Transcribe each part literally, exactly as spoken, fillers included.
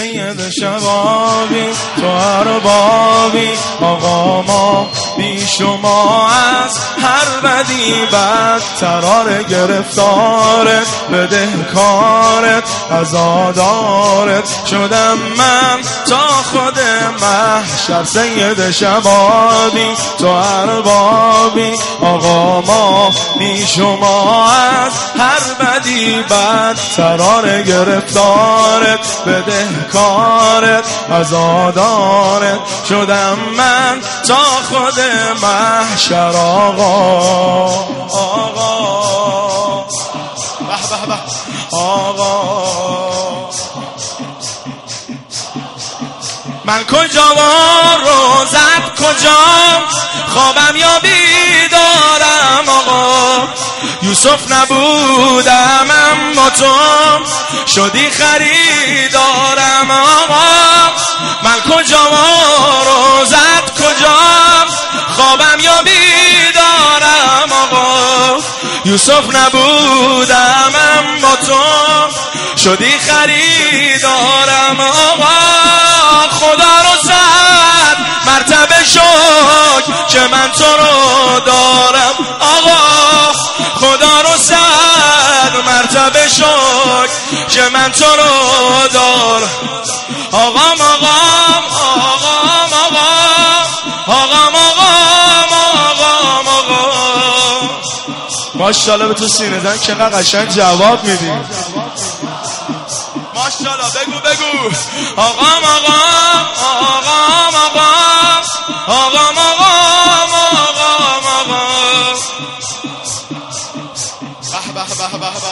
سید شبابی تو اربابی آقا ما بی شما از هر بدی بدترار گرفتارت بدهکارت عزادارت شدم من تا خود محشر سید شبابی تو اربابی آقا ما بی شما از هر بدی بدترار گرفتارت بدهکارت عزادارت شدم من تا خود محشر آقا آقا به به به آقا من کجا و روزت کجا خوابم یا بیدارم آقا یوسف نبودم اما تو شدی خریدارم آقا من کجا و روزت کجا خوابم یا بیدارم آقا یوسف نبودم اما تو شدی خریدارم آقا خدا رو صد مرتبه شکر که من تو رو دارم آقا خدا رو صد مرتبه شکر که من تو رو دارم آقام آقام آقام آقام آقام آقام آقام آقام ماشاءالله به تو سینه زن چقدر قشنگ جواب میدی ماشاءالله بگو بگو آقام آقام آقام آقام آقام آقام آقام آقام به به به به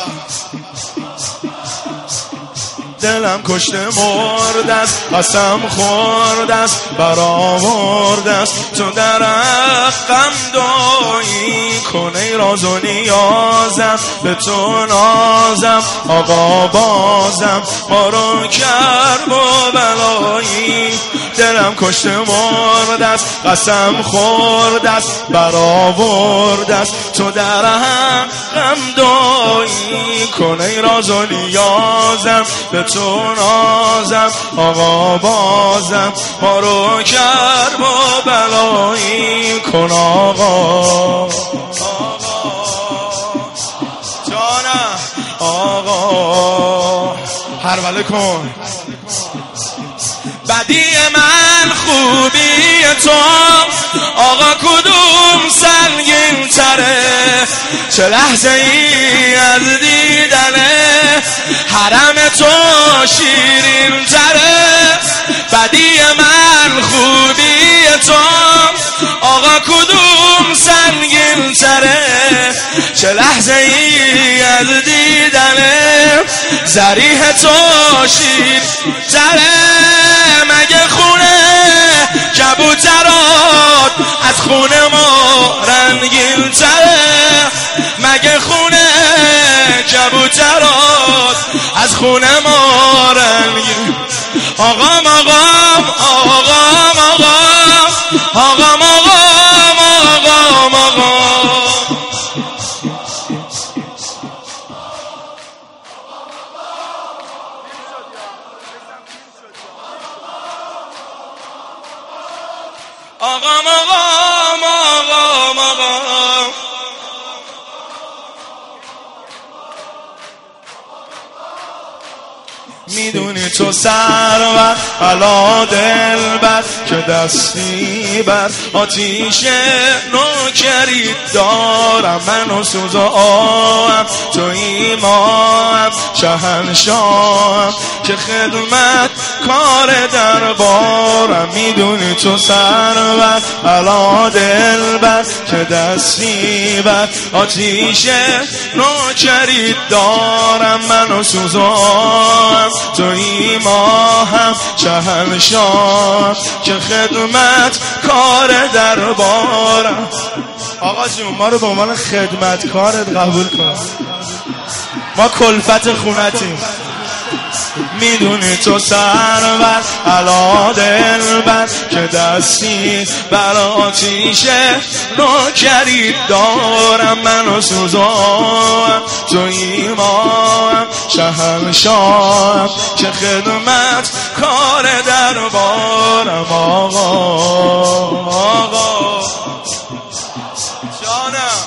دلم کشته مرد است قسم خورد است برآورد است تو در حقم دایی کنه راز و نیازم به تو نازم آقا بازم ما رو کرب و بلایی دلم کشته مرد است قسم خورد است برآورد است تو در حقم دایی کنه راز و نیازم به تو نازم آقا بازم ما رو کرب و بلایی کن آقا آقا جانم آقا هروله کن بدی من خوبی تو آقا کدوم سنگین تره چه لحظه ای از دیدنه حرم تو شیرین تره بدی من خوبی تو آقا کدوم سنگین تره چه لحظه ای از دیدنه ذریح تو شیر تره مگه خونه کبوترات از خونه ما رنگین تره مگه خونه کبوترات از خونه ما رنگین آقام آقام آقام آقام آقام آقام آقام آقام آقام آقام آقام آقام میدونی تو سرور علا دل بر که دستی بر آتیش نوکری دارم من و سوز و آهم تو ایمانم شهنشاهم که خدمت کار دربارم میدونی تو سرور علا دل بر که دستی بر آتیش نوکری دارم من و سوز و آهم توی ما هم شهنشاه که خدمت کار دربارم. آقا جون ما رو به عنوان خدمتکارت قبول کن، ما کلفت خونتیم. میدونی تو سرور علا دلبر که دستی بر آتیش نوکری دارم من و سوزان تو ایمان شهنشاه که خدمت سوار دربارم آقا آقا جانم.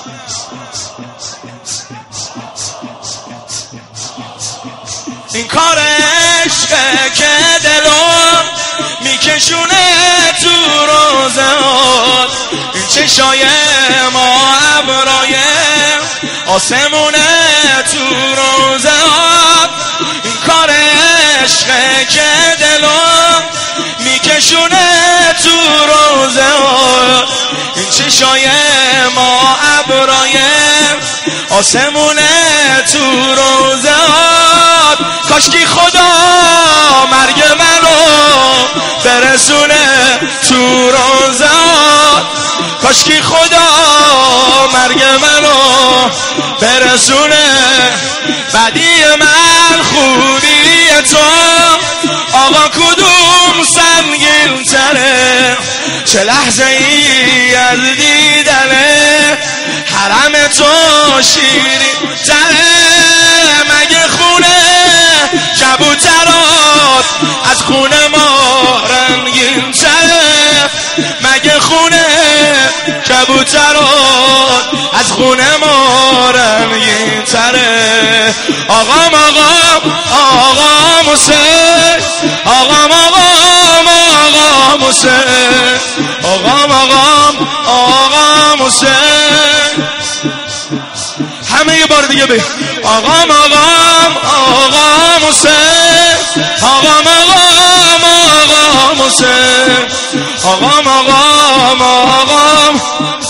این کار عشقه که دلو میکشونه تو روزات، این چشای ما ابرای آسمونه تو روزات. این کار عشقه که دلو میکشونه تو روزات، این چشای ما ابرای آسمونه تو روزات. کاشکی خدا مرگ منو برسونه تو روزات، کاشکی خدا مرگ منو برسونه. بدی من خوبی تو آقا کدوم سنگین تره، چه لحظه ای از دیدنه حرم تو شیرین تره. مگه خونه کبوترات از خونه ما رنگین تره، مگه خونه کبوترات از خونه ما رنگین تره. آقام آقام آقام حسین، آقام آقام آقام حسین، آقام آقام آقام حسین. همه یه بار دیگه بگیم آقام آقام آقام حسین، آقام آقام آقام حسین، آقام آقام آقام